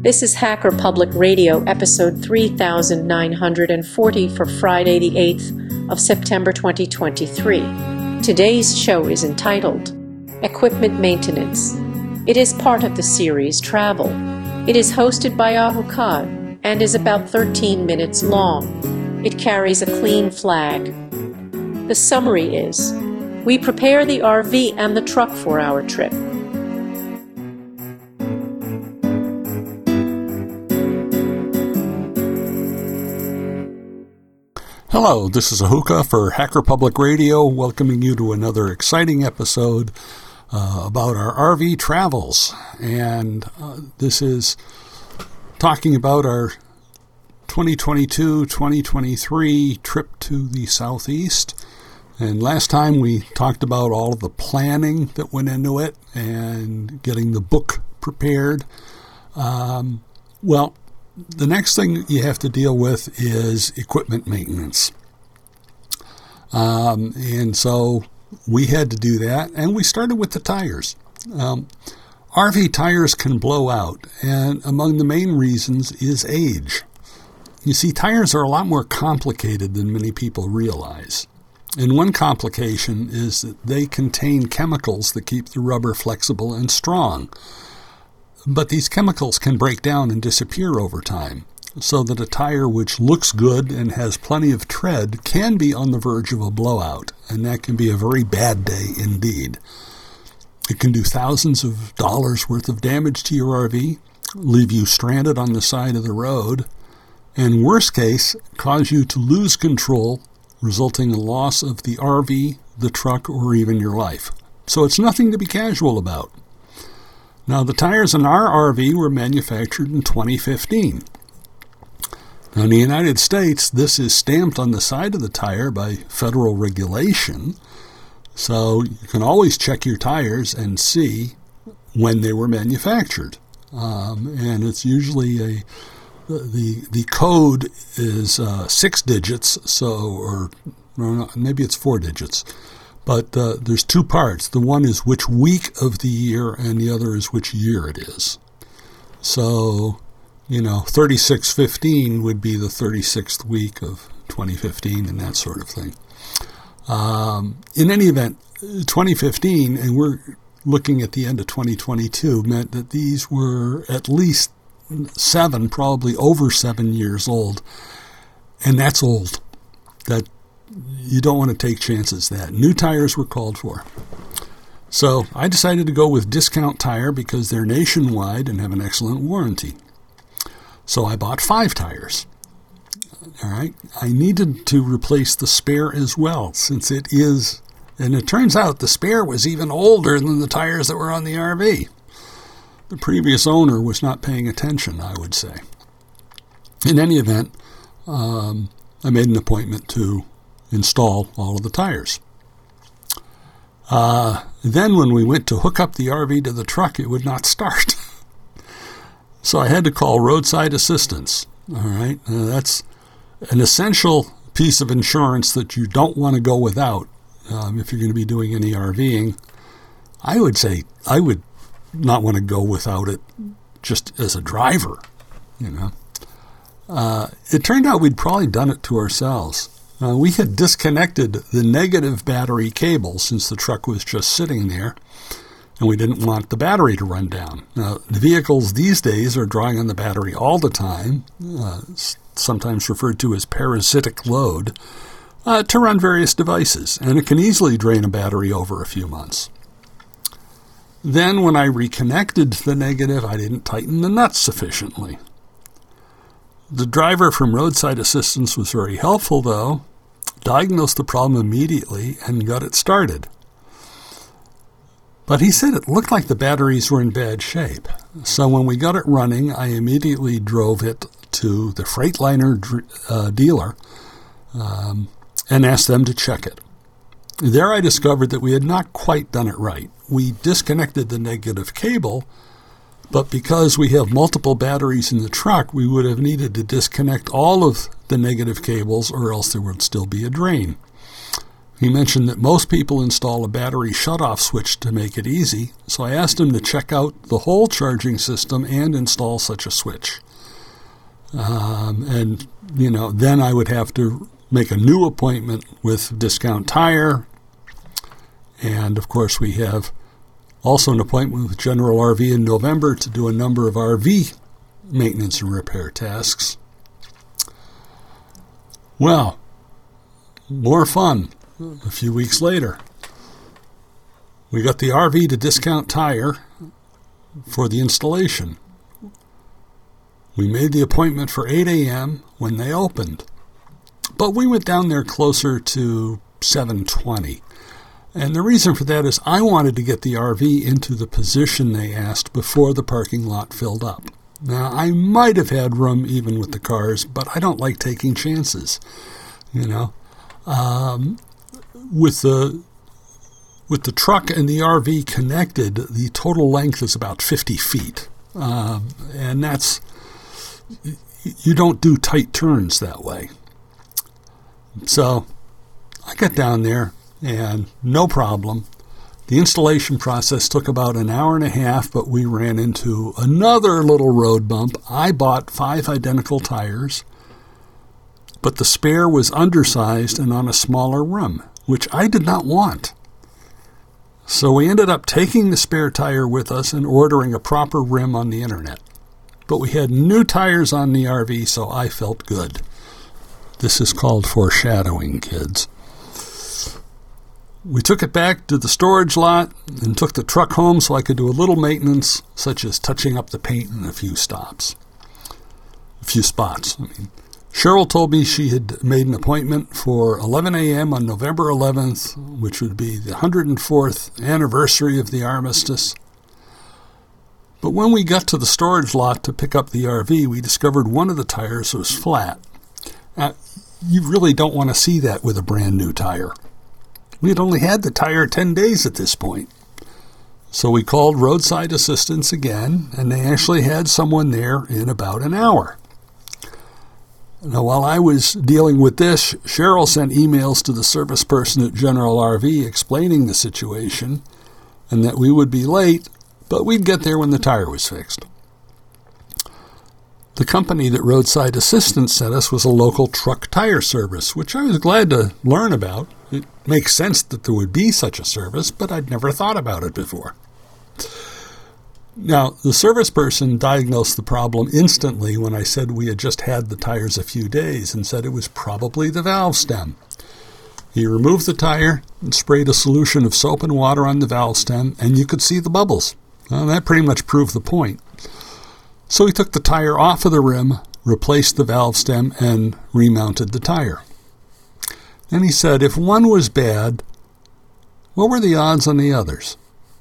This is Hacker Public Radio, episode 3940 for Friday, the 8th of September 2023. Today's show is entitled Equipment Maintenance. It is part of the series Travel. It is hosted by Ahu and is about 13 minutes long. It carries a clean flag. The summary is, we prepare the RV and the truck for our trip. Hello, this is Ahuka for Hacker Public Radio, welcoming you to another exciting episode about our RV travels. And this is talking about our 2022-2023 trip to the Southeast. And last time we talked about all of the planning that went into it and getting the book prepared. The next thing you have to deal with is equipment maintenance. And so we had to do that, and we started with the tires. RV tires can blow out, and among the main reasons is age. You see, tires are a lot more complicated than many people realize. And one complication is that they contain chemicals that keep the rubber flexible and strong. But these chemicals can break down and disappear over time, so that a tire which looks good and has plenty of tread can be on the verge of a blowout, and that can be a very bad day indeed. It can do thousands of dollars worth of damage to your RV, leave you stranded on the side of the road, and worst case, cause you to lose control, resulting in loss of the RV, the truck, or even your life. So it's nothing to be casual about. Now, the tires in our RV were manufactured in 2015. Now, in the United States, this is stamped on the side of the tire by federal regulation, so you can always check your tires and see when they were manufactured. And it's usually the code is 6 digits, or maybe it's 4 digits. But there's 2 parts. The one is which week of the year, and the other is which year it is. So, 3615 would be the 36th week of 2015 and that sort of thing. In any event, 2015, and we're looking at the end of 2022, meant that these were at least 7, probably over 7 years old. And that's old. That you don't want to take chances that. New tires were called for. So I decided to go with Discount Tire because they're nationwide and have an excellent warranty. So I bought 5 tires. All right. I needed to replace the spare as well, since it is, and it turns out the spare was even older than the tires that were on the RV. The previous owner was not paying attention, I would say. In any event, I made an appointment to install all of the tires. Then when we went to hook up the RV to the truck, it would not start. So I had to call roadside assistance. All right, that's an essential piece of insurance that you don't want to go without if you're going to be doing any RVing. I would say I would not want to go without it just as a driver, It turned out we'd probably done it to ourselves. We had disconnected the negative battery cable since the truck was just sitting there, and we didn't want the battery to run down. Now, the vehicles these days are drawing on the battery all the time, sometimes referred to as parasitic load, to run various devices, and it can easily drain a battery over a few months. Then when I reconnected the negative, I didn't tighten the nuts sufficiently. The driver from roadside assistance was very helpful, though, diagnosed the problem immediately and got it started. But he said it looked like the batteries were in bad shape. So when we got it running, I immediately drove it to the Freightliner dealer and asked them to check it. There I discovered that we had not quite done it right. We disconnected the negative cable, but because we have multiple batteries in the truck, we would have needed to disconnect all of the negative cables, or else there would still be a drain. He mentioned that most people install a battery shutoff switch to make it easy, so I asked him to check out the whole charging system and install such a switch. Then I would have to make a new appointment with Discount Tire. And, of course, we have also an appointment with General RV in November to do a number of RV maintenance and repair tasks. Well, more fun. A few weeks later, we got the RV to Discount Tire for the installation. We made the appointment for 8 a.m. when they opened, but we went down there closer to 7:20. And the reason for that is I wanted to get the RV into the position they asked before the parking lot filled up. Now, I might have had room even with the cars, but I don't like taking chances, With the truck and the RV connected, the total length is about 50 feet. And that's, you don't do tight turns that way. So I got down there and no problem. The installation process took about an hour and a half, but we ran into another little road bump. I bought 5 identical tires, but the spare was undersized and on a smaller rim, which I did not want. So we ended up taking the spare tire with us and ordering a proper rim on the internet. But we had new tires on the RV, so I felt good. This is called foreshadowing, kids. We took it back to the storage lot and took the truck home so I could do a little maintenance, such as touching up the paint in a few spots. Cheryl told me she had made an appointment for 11 a.m. on November 11th, which would be the 104th anniversary of the armistice. But when we got to the storage lot to pick up the RV, we discovered one of the tires was flat. Now, you really don't want to see that with a brand new tire. We had only had the tire 10 days at this point. So we called roadside assistance again, and they actually had someone there in about an hour. Now, while I was dealing with this, Cheryl sent emails to the service person at General RV explaining the situation and that we would be late, but we'd get there when the tire was fixed. The company that Roadside Assistance sent us was a local truck tire service, which I was glad to learn about. It makes sense that there would be such a service, but I'd never thought about it before. Now, the service person diagnosed the problem instantly when I said we had just had the tires a few days and said it was probably the valve stem. He removed the tire and sprayed a solution of soap and water on the valve stem, and you could see the bubbles. Well, that pretty much proved the point. So he took the tire off of the rim, replaced the valve stem, and remounted the tire. Then he said if one was bad, what were the odds on the others?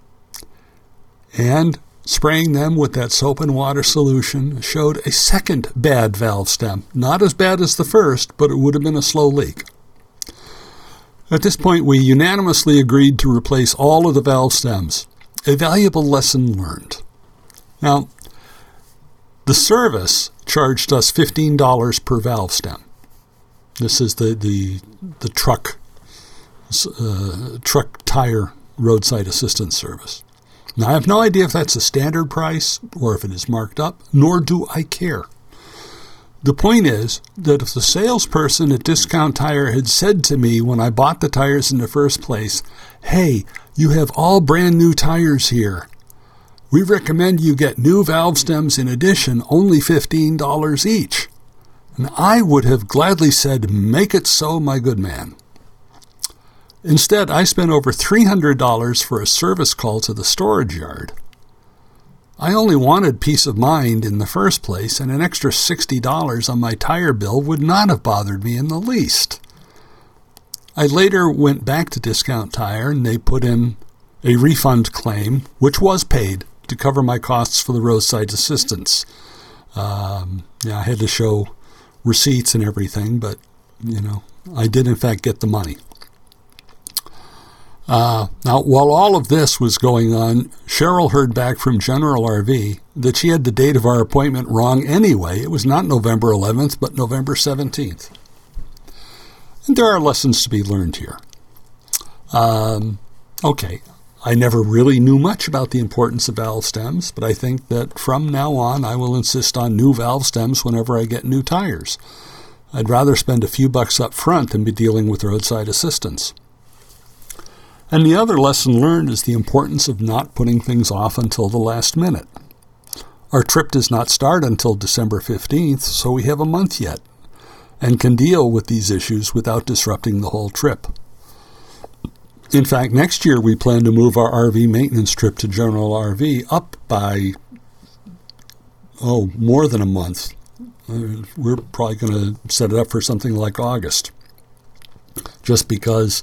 And spraying them with that soap and water solution showed a second bad valve stem. Not as bad as the first, but it would have been a slow leak. At this point, we unanimously agreed to replace all of the valve stems. A valuable lesson learned. Now, the service charged us $15 per valve stem. This is the truck tire roadside assistance service. Now, I have no idea if that's a standard price or if it is marked up, nor do I care. The point is that if the salesperson at Discount Tire had said to me when I bought the tires in the first place, hey, you have all brand new tires here. We recommend you get new valve stems in addition, only $15 each. And I would have gladly said, make it so, my good man. Instead, I spent over $300 for a service call to the storage yard. I only wanted peace of mind in the first place, and an extra $60 on my tire bill would not have bothered me in the least. I later went back to Discount Tire, and they put in a refund claim, which was paid to cover my costs for the roadside assistance. I had to show receipts and everything, but, I did in fact get the money. Now, while all of this was going on, Cheryl heard back from General RV that she had the date of our appointment wrong anyway. It was not November 11th, but November 17th. And there are lessons to be learned here. Okay, I never really knew much about the importance of valve stems, but I think that from now on I will insist on new valve stems whenever I get new tires. I'd rather spend a few bucks up front than be dealing with roadside assistance. And the other lesson learned is the importance of not putting things off until the last minute. Our trip does not start until December 15th, so we have a month yet, and can deal with these issues without disrupting the whole trip. In fact, next year we plan to move our RV maintenance trip to General RV up by, more than a month. We're probably going to set it up for something like August. Just because,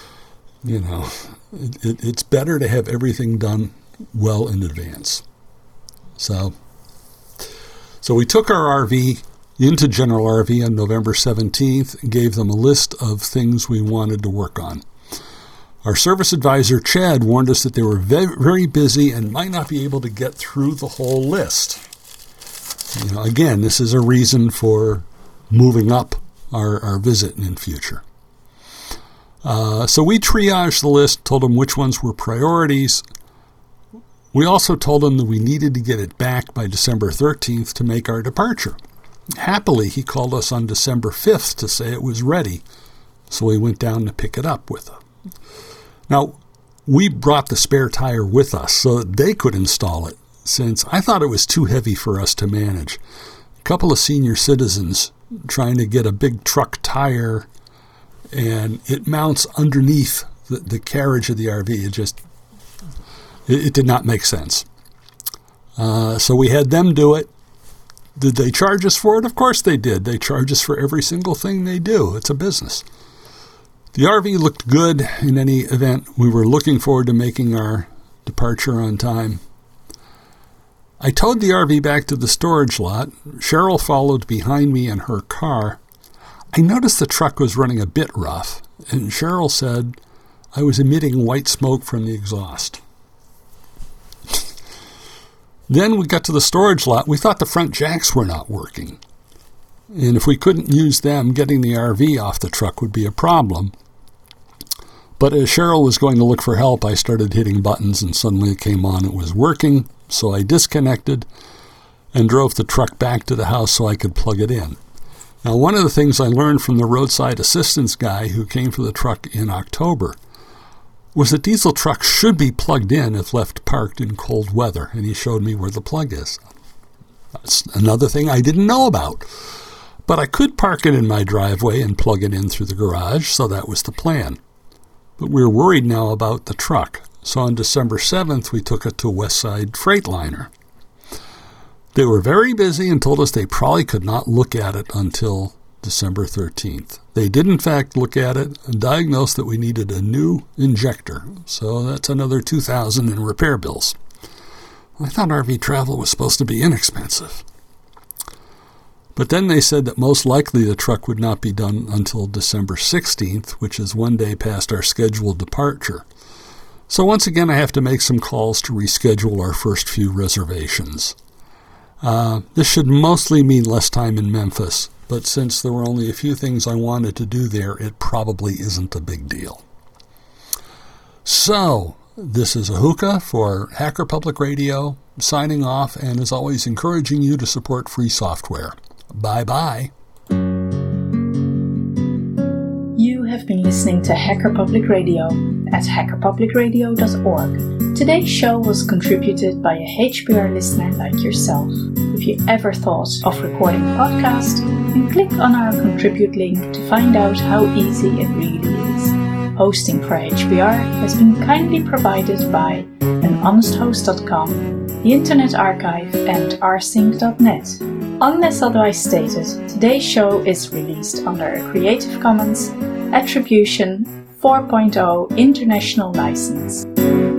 it's better to have everything done well in advance. So we took our RV into General RV on November 17th and gave them a list of things we wanted to work on. Our service advisor, Chad, warned us that they were very busy and might not be able to get through the whole list. Again, this is a reason for moving up our visit in future. So we triaged the list, told them which ones were priorities. We also told him that we needed to get it back by December 13th to make our departure. Happily, he called us on December 5th to say it was ready, so we went down to pick it up with him. Now, we brought the spare tire with us so that they could install it, since I thought it was too heavy for us to manage. A couple of senior citizens trying to get a big truck tire, and it mounts underneath the carriage of the RV. It did not make sense. So we had them do it. Did they charge us for it? Of course they did. They charge us for every single thing they do. It's a business. The RV looked good in any event. We were looking forward to making our departure on time. I towed the RV back to the storage lot. Cheryl followed behind me in her car. I noticed the truck was running a bit rough, and Cheryl said I was emitting white smoke from the exhaust. Then we got to the storage lot. We thought the front jacks were not working. And if we couldn't use them, getting the RV off the truck would be a problem. But as Cheryl was going to look for help, I started hitting buttons, and suddenly it came on. It was working, so I disconnected and drove the truck back to the house so I could plug it in. Now, one of the things I learned from the roadside assistance guy who came for the truck in October was that diesel trucks should be plugged in if left parked in cold weather, and he showed me where the plug is. That's another thing I didn't know about. But I could park it in my driveway and plug it in through the garage, so that was the plan. But we were worried now about the truck, so on December 7th we took it to Westside Freightliner. They were very busy and told us they probably could not look at it until December 13th. They did in fact look at it and diagnosed that we needed a new injector, so that's another $2,000 in repair bills. I thought RV travel was supposed to be inexpensive. But then they said that most likely the truck would not be done until December 16th, which is one day past our scheduled departure. So once again I have to make some calls to reschedule our first few reservations. This should mostly mean less time in Memphis, but since there were only a few things I wanted to do there, it probably isn't a big deal. So, this is Ahuka for Hacker Public Radio, signing off, and as always encouraging you to support free software. Bye-bye. You have been listening to Hacker Public Radio at hackerpublicradio.org. Today's show was contributed by a HPR listener like yourself. If you ever thought of recording a podcast, then click on our contribute link to find out how easy it really is. Hosting for HPR has been kindly provided by anhonesthost.com, the Internet Archive, and rsync.net. Unless otherwise stated, today's show is released under a Creative Commons Attribution 4.0 International License.